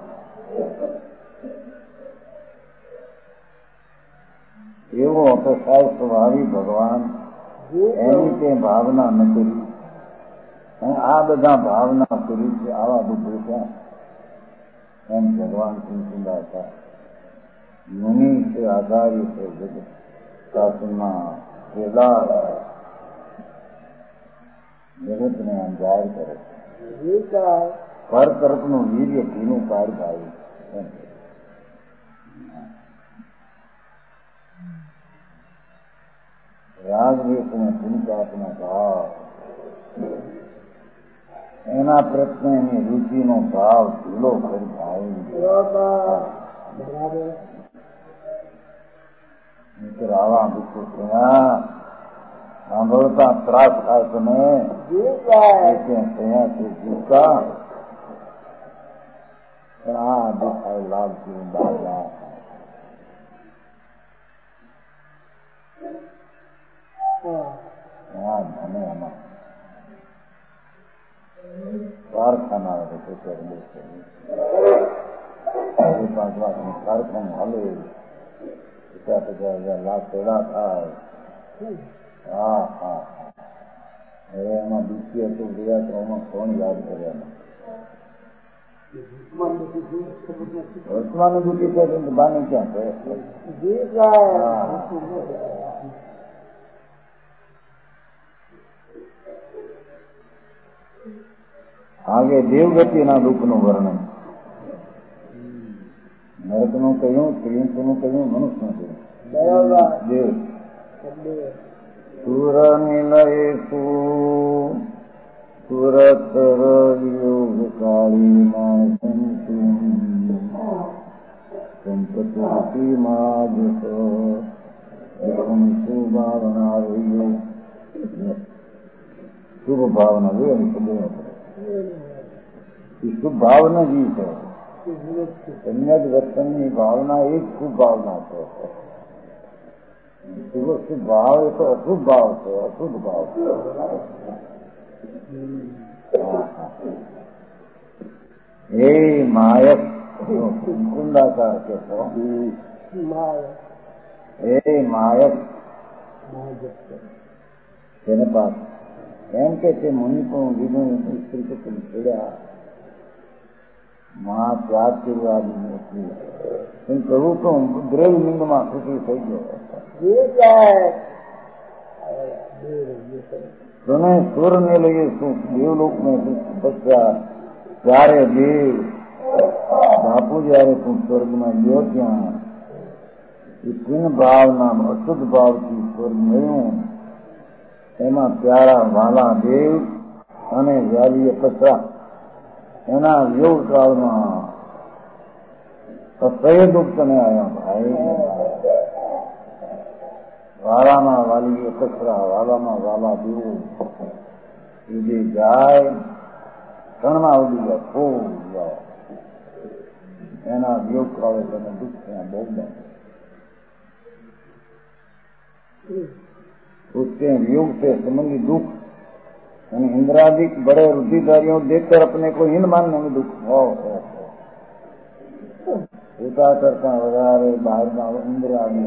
એવો અપસાય સ્વભાવી ભગવાન એની તે ભાવના ન કરી અને આ બધા ભાવના કરી છે. આવા બુદ્ધો ક્યાં એમ ભગવાન ચિંતા હતા. મુનિ છે આધારી છે જગત શાસનમાં કેદાર જગતને આમ જાહેર કરે છે. પર તરફનું વીર્ય ઘીનું કાર થાય રાગવેશને પુનિતાત્મા ભાવ એના પ્રત્યેની રુચિનો ભાવ ઢીલો કરી થાય. મિત્ર આવા દુઃખો થયા સાંભળતા ત્રાસ થાય તમે થયા છે જીવતા પણ આ દુખાય લાભ જીવન દાદા હા મને આમાં કારખાના પાંચ લાખ નું કારખાનું હાલે પચાસ પચાસ હજાર લાખ પેદા થાય. હા હા હવે એમાં દુઃખી હતું ગયા તો એમાં કોણ યાદ કરે વર્તમાન દુઃખી છે બાની ક્યાં છે. આગે દેવગતિના દુઃખનું વર્ણન નરકનું કહ્યું ત્રિંશનું કહ્યું મનુષ્યનું કહ્યું દેવ સુર નિલયેશુ સુરત યોગ કાળી સંપતિ માજ સુભાવના રહ્યો શુભ ભાવના જોઈએ શુભ ભાવના જી છે. સમ્યક દર્શનની ભાવના એક શુભ ભાવના છે. શુભ ભાવ એ તો અશુભ ભાવ છે. અશુભ ભાવ છે. હે માયક કુંડાકાર કે હે માયક તેને પાસ એમ કે તે મુનિ પણ વિધું સ્ત્રી પુત્ર છોડ્યા મહા ત્યાગ કર્યો નથી એમ કહું તો દ્રવ લિંગમાં ખુશી થઈ ગયો. તમે સુર ને લઈએ શું દેવલોક ને બચ્યા ત્યારે દેવ બાપુ જયારે તું સ્વર્ગમાં ગયો ત્યાં એ કિન ભાવના અશુદ્ધ ભાવથી સ્વર્ગ મળ્યું. એમાં પ્યારા વાલા દેવ અને વ્યાલીય કચરા એના યોગ કાળમાં સહી દુઃખ તમે આવ્યા ભાઈ. વાલામાં વાલીય કચરા વાલામાં વાલા દેવ એ જાય ક્ષણમાં ઉડી જાય ખૂબ જાઓ એના વિયોગ આવે તેને દુઃખ ત્યાં બહુ બને उसके वियोग से संबंधी दुख यानी इंद्रादिक बड़े रुधिधारियों देखकर अपने को हीन मानने में दुख हो होता करता वधारे बाहर में इंद्र आदि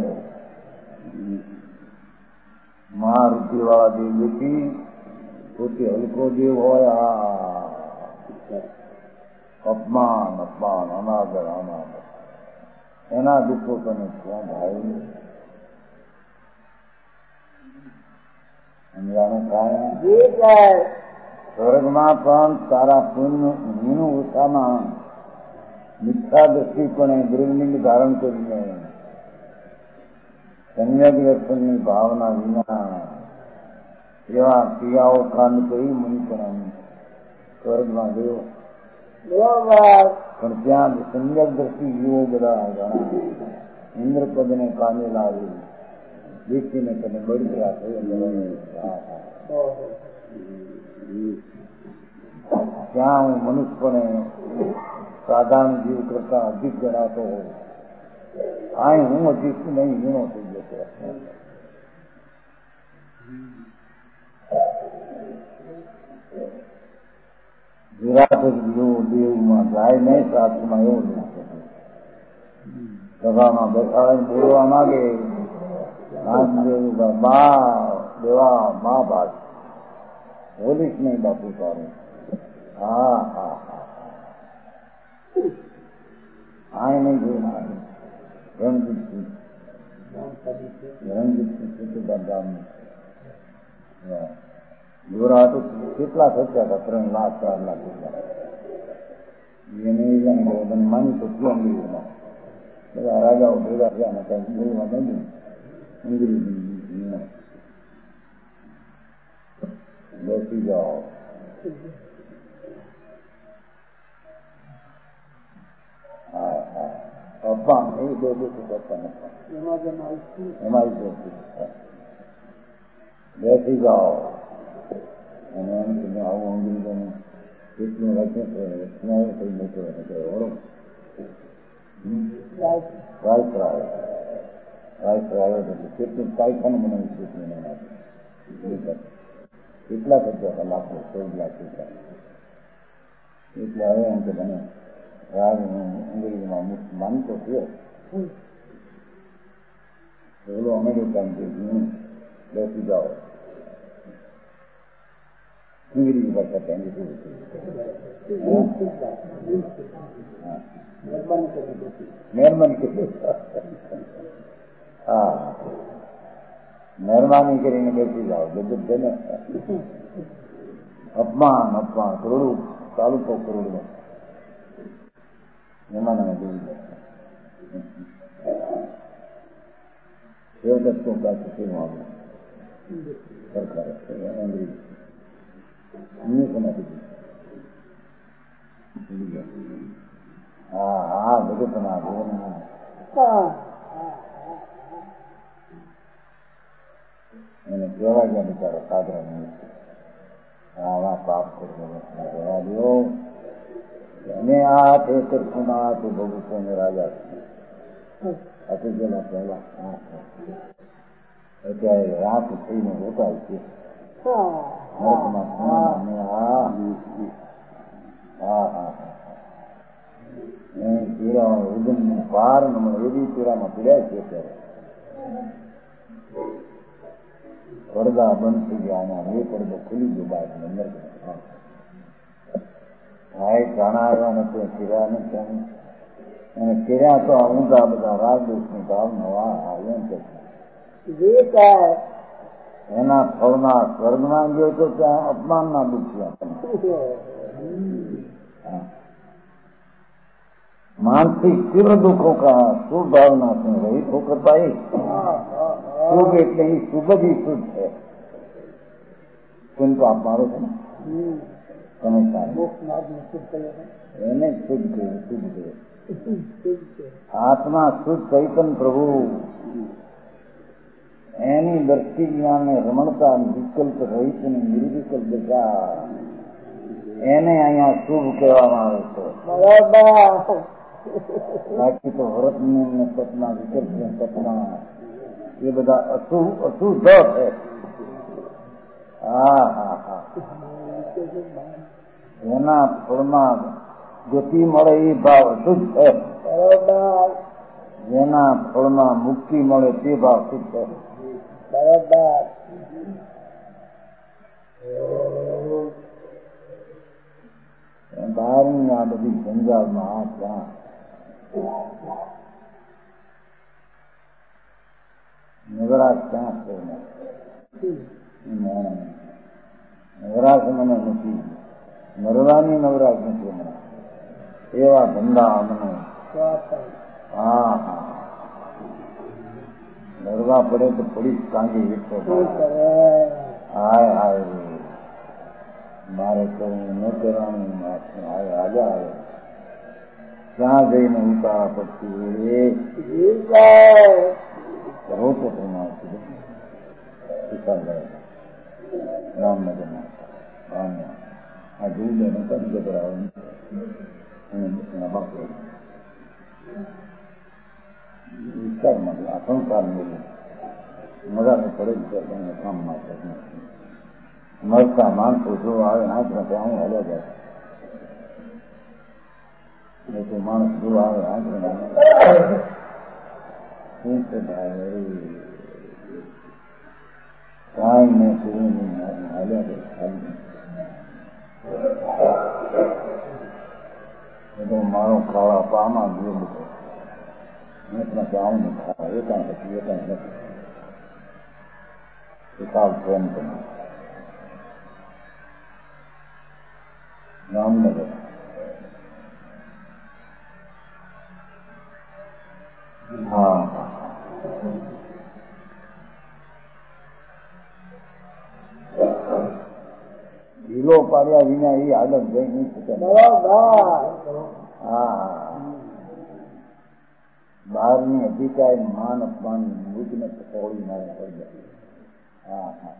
महारुद्धि वाला देव देखी પોતે હલકો દેવ હોય અપમાન અપમાન અનાદર અનાદર એના દુઃખો તને ક્યાં ભાઈ સમજાણું કાંઈ સ્વર્ગમાં પણ તારા પુણ્ય હીનું ઓછામાં મિથ્યા દ્રષ્ટિપણે ગૃહલિંગ ધારણ કરીને સમ્યક દર્શનની ભાવના વિના એવા ક્રિયાઓ કાંડ કરી મનુષ્યના સ્વર્ગમાં ગયો પણ ત્યાં સમ્યક દ્રષ્ટિ જીવો બધા ઘણા ઇન્દ્રપદને કામે લાવી વ્યક્તિને તમે બળતરા થયો ત્યાં હું મનુષ્યપણે સાધારણ જીવ કરતા અધિક ગણાતો હોઉં આ હું અધિક નહીં હીણો થઈ જતો વિરાટ દેવમાં જાય નહીં શાસ્ત્રમાં એવું નહીં સભામાં બેઠા બોલવા માંગે બા દેવા મા બાપ બોલીશ નહીં બાપુ તારું હા હા હા આ નહીં જોયું રણજીતસિંહ રણજીતસિંહ સીતુબાદામ જોરા તો કેટલા ખર્ચા હતા ત્રણ લાખ ચાર લાખ કેટલા એને બધા માની તો અંગ્રેજીમાં બધા રાજાઓ ભેગા થયા ને કઈ બોલવા નહીં અંગ્રેજી બેસી જાઓ હા હા પપ્પા એ બે બેસી પપ્પા એમાં બેસી જાઓ અને એમ કે આવું અંગ્રેજોનું કેટલું રચે છે સ્નેહ થઈ મોટો ઓળખ રાયસરાય રાયસરાય કેટલું કાયખાને બનાવી કેટલું કેટલા ખર્ચા હતા લાખો ચૌદ લાખ રૂપિયા એટલે હવે એમ કે મને રાજ અંગ્રેજીમાં માનતો થયો પેલો અમેરિકન જે બેસી જાઓ અંગ્રેજી ભાષા ત્યાં મહેરબાની કરી હા મહેરબાની કરીને બેસી જાઓ ગજબ છે ને અપમાન અપમાન કરોડું ચાલુ તો કરોડું એમાં મને જોઈ જાય એવું તો કાંઈ કેવું આવ્યું સરકાર અંગ્રેજી હા હા બધું પણ આ જીવન એને કેવા ગયા બિચારો સાધારણ આવા પાપ કરવા દો અને આ ખેતર સુના તો ભગવતો રાજા આપી ગયેલા પહેલા અત્યારે રાત થઈને રોકાય છે પાર એવી પીડામાં પીડાય છે ત્યારે પડદા બંધ થઈ ગયા અને એ પડદો ખુલી ગયો બહાર અંદર ભાઈ જાણા આવ્યા નથી ચીરા નથી અને ચીર્યા તો ઊંધા બધા રાજદોષની ભાવના એમ કે એના ફળના સ્વર્ગમાં ગયો તો ત્યાં અપમાન ના દુખ્યા मानसिक तीव्र दुखों का शुभ भावना से रहित होकर पाई शुभ એટલે ही शुभ ही शुद्ध है किंतु आप मारो છે ને સમજતા એને શુદ્ધ કહ્યું શુદ્ધ કહ્યું આત્મા શુદ્ધ ચૈતન પ્રભુ એની દ્રષ્ટિ જ્ઞાનને રમણતા વિકલ્પ રહિત અને નિર્વિકલ્પ દશા એને અહીંયા શુભ કહેવામાં આવે છે. બરાબર. બાકી તો વ્રત ને તત્ના વિકલ્પ ને તત્ના એ બધા અશુભ અશુદ્ધ છે. હા હા હા. એના ફળમાં ગતિ મળે એ ભાવ અશુદ્ધ છે. બરાબર. જેના ફળમાં મુક્તિ મળે તે ભાવ શુદ્ધ છે. બરાબર. બહારની આ બધી જંજાળમાં આ ક્યાં નવરાશ ક્યાં છે? નવરાશ મને નથી, મરવાની નવરાશ નથી મને. એવા ધંધા મને. હા હા. મરવા પડે તો પોલીસ કાંગી વીટો. હાય હાય મારે તો ન કરવાનું. હાય આજે આવે ક્યાં જઈને ઉતારા પડતી કરો તો પ્રમાણ રામનગરમાં આ જોઈ લે કદ ગભરાવે બાપુ વિસ્તારમાં આ સંસાર મળ્યું મજાને પડે જ કામ માટે મળતા માણસો જો આવે આંખમાં ત્યાં હું હલ્યા જાય નહીં તો માણસ જો આવે આંખમાં શું છે ભાઈ કાંઈ મેં કર્યું નહીં હલ્યા જાય ખાલી બધો મારો ખાવા પામાં ગયો બધો મેં ત્યાં નથી ખાવા એ કાંઈ નથી એ કાંઈ નથી એકાવ ફોન કરી રામનગર હા ઢીલો પાડ્યા વિના એ હાલત જઈ નહીં શકે. હા બહારની અધિકારી માન અપમાન મૃતને પકડી મારે પડી જાય. હા હા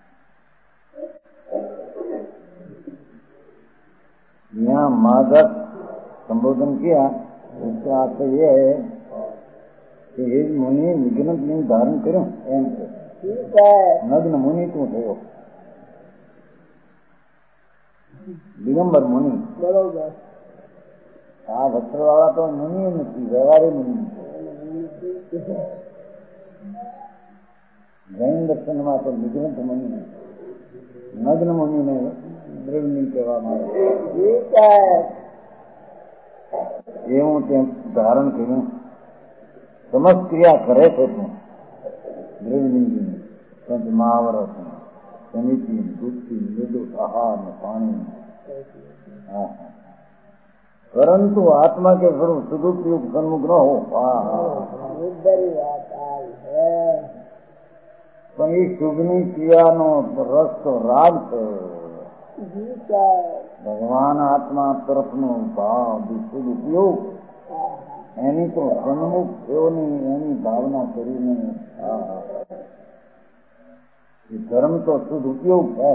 यहाँ माधव संबोधन किया उसका अर्थ ये है कि हे मुनि विघ्न नहीं धारण करो एम से नग्न मुनि तू थयो दिगंबर मुनि बरोबर. આ વસ્ત્ર વાળા તો મુનિ નથી, વ્યવહારી મુનિ. જૈન દર્શનમાં તો નિગ્રંથ મુનિ નગ્ન મુનિને દ્રવની કહેવામાં આવે. એવું ત્યાં ધારણ કર્યું સમજ ક્રિયા કરે છે. તું દ્રવલિંગી સંત મહાવરત સમિતિ દૂધથી મૃદુ આહાર ને પાણી. હા હા પરંતુ આત્મા કે થોડું સદુપયોગ સન્મુખ ન હો. પણ એ શુભની ક્રિયાનો રસ તો રાગ છે. ભગવાન આત્મા તરફનો ભાવ સદુપયોગ એની તો સન્મુખ થયોની એની ભાવના કરીને એ ધર્મ તો શુદ્ધ ઉપયોગ છે.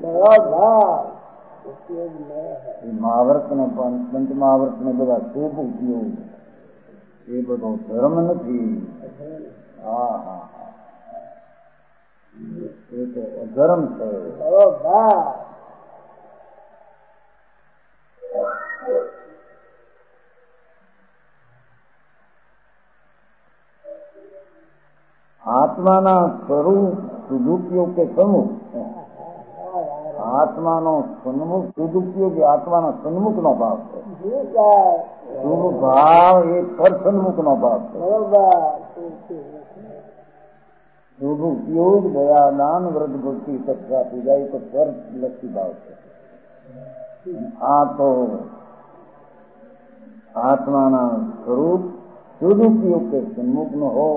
મહાવર્ત ને પંચ મહાવર્ત ને બધા શુભ ઉપયોગ એ બધો ધર્મ નથી. હા હા હા એ તો અધર્મ છે. આત્માના સ્વરૂપ સદુપયોગ કે સન્મુખ. આત્માનો સન્મુખ સદુપયોગ આત્માનો સન્મુખ નો ભાવ છે. શુભ ભાવ એ પર સન્મુખ નો ભાવ છે. શુભ ઉપયોગ દયાદાન વ્રત ભક્તિ તથા પૂજાઈ તો પર લક્ષી ભાવ છે. આ તો આત્માના સ્વરૂપ સદુપयोग के सन्मुख न हो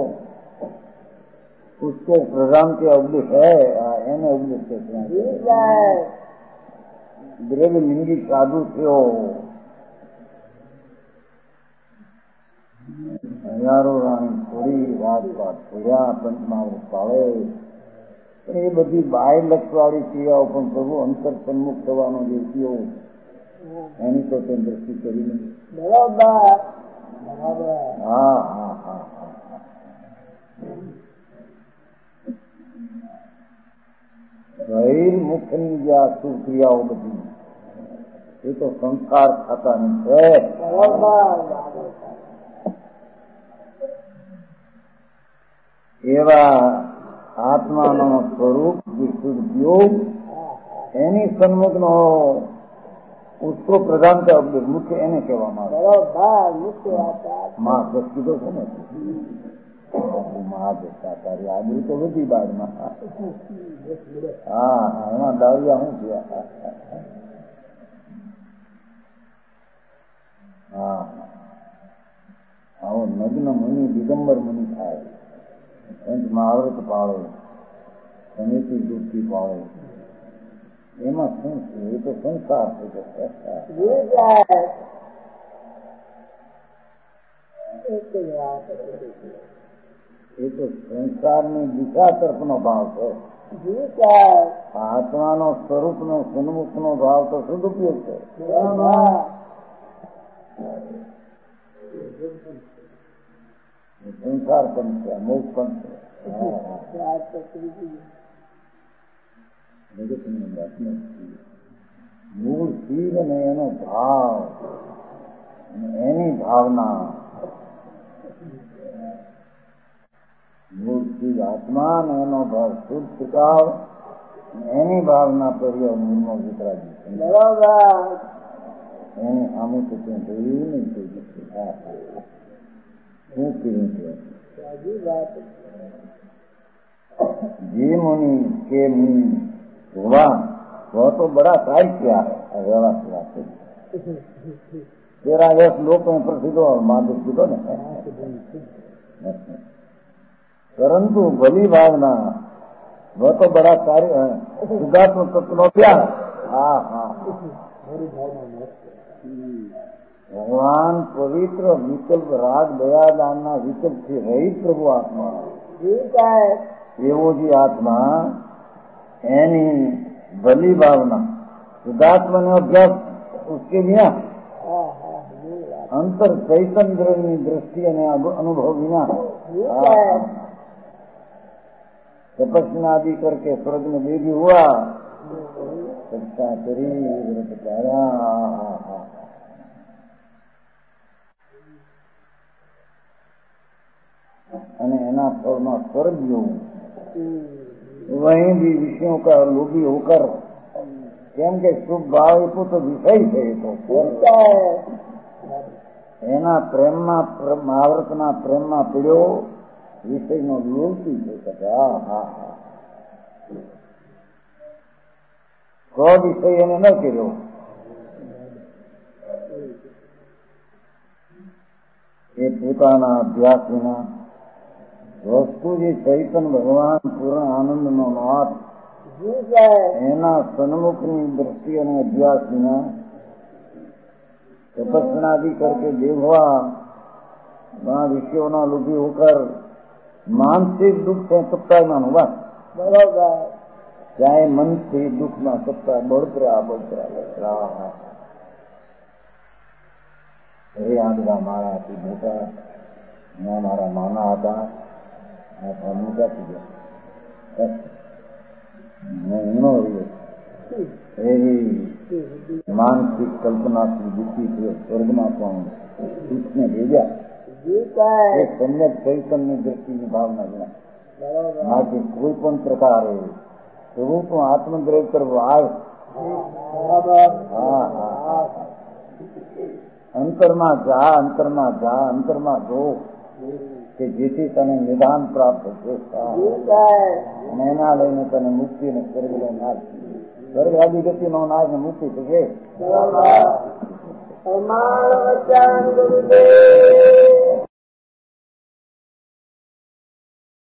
उसको प्रधान के अवधि है एने अवधि द्रव्य लिंगी साधु थयो हजारों राणी થોડી રાત બાદ થોડ્યા પંચમાં પાળે પણ એ બધી બાય લક્ષવાળી ક્રિયાઓ પણ પ્રભુ અંતર સન્મુખ થવાનો જે થયો એની તો તે દ્રષ્ટિ કરી નહીં. બરાબર બરાબર. હા હા હા હા બહિર્મુખની જે આ સુક્રિયાઓ બધી એ તો સંસ્કાર ખાતાની છે. એવા આત્માનો સ્વરૂપ જે શુદ્ધ યોગ એની સન્મુખ નો ઉત્સો પ્રધાન મુખ્ય એને કહેવામાં આવે. મહાભક્ત કીધો છે ને મહાભક્તાચાર્ય આદરી તો બધી બાજમાં. હા હા એમાં દાવ્યા શું થયા? હા આવો નગ્ન મુનિ દિગંબર મુનિ થાય, પંચમાં આવૃત પાળે, સમિતિ દુઃખી પાળે, એમાં શું છે? એ તો સંસાર છે. એ તો સંસારની દિશા તરફનો ભાવ છે. આત્માનો સ્વરૂપનો સન્મુખનો ભાવ તો સદુપયોગ છે. સંસાર પણ છે, મોક્ષ પણ છે. મૂળ શીલ અને એનો ભાવ એની ભાવના, મૂળ શીલ આત્મા અને એનો ભાવ શુદ્ધ ચુકાવ એની ભાવના પર્ય મૂળનો વિતરાજી એની સામે તો ત્યાં જોયું નહીં કોઈ શું કર્યું છે. જે मुनि के मुनि हुआ वह तो बड़ा साहित्य है. व्यवस्था तेरा यश लोक में प्रसिद्ध हो माधुर कीधो ने. परंतु भली भावना वह तो बड़ा कार्य है. शुद्धात्म तत्व प्यार. हाँ हाँ ભગવાન પવિત્ર વિકલ્પ રાગ દયા દાનના વિકલ્પથી રહિત પ્રભુ આત્મા એવો જે આત્મા એની ભલી ભાવના શુદ્ધાત્માનો અભ્યાસ उसके बिना अंतर चैतन्यની દ્રષ્ટિ અને અનુભવ વિના तपस्या आदि करके स्वर्ग में देवी हुआ सबका शरीर અને એના ફળમાં સ્वर्ग योग वहीं भी विषयों का लोभी होकर કેમ કે શુભ ભાવ એ તો વિષય છે. તો એના પ્રેમમાં મહાવ્રતના પ્રેમમાં પીડ્યો વિષયનો લોભી થઈ શકે. હા હા હા કો વિષય એને ન કર્યો. એ પોતાના અભ્યાસ વિના વસ્તુ જે ચૈતન ભગવાન પૂર્ણ આનંદનો નાથ એના સન્મુખની દ્રષ્ટિ અને અભ્યાસ વિના તપસ્યાદि करके देखवा वहाँ विषयों लुभी होकर मानसिक दुख से सप्ताह हुआ बराबर चाहे मन से दुख में सप्ताह बढ़ते रहा बढ़ते रहा बढ़ते रहा. अरे आदगा मारा थी मोटा मैं मारा माना था મોટા થઈ ગયા એવી માનસિક કલ્પનાથી દુઃખી થયો. સ્વર્ગમાં પણ દુઃખને ભેગ્યા એ સમ્યક ચૈતન્યની દ્રષ્ટિની ભાવના વિના. આથી કોઈ પણ પ્રકારે એવું તો આત્મદ્રવ કરવો આવે. હા હા અંતરમાં જા અંતરમાં જા અંતરમાં જો કે જેથી તને નિદાન પ્રાપ્ત થશે અને એના લઈને તને મુક્તિ ને સ્વર્ગનો નાશ સ્વર્ગ આદિ ગતિ નો નાશ ને મુક્તિ થશે.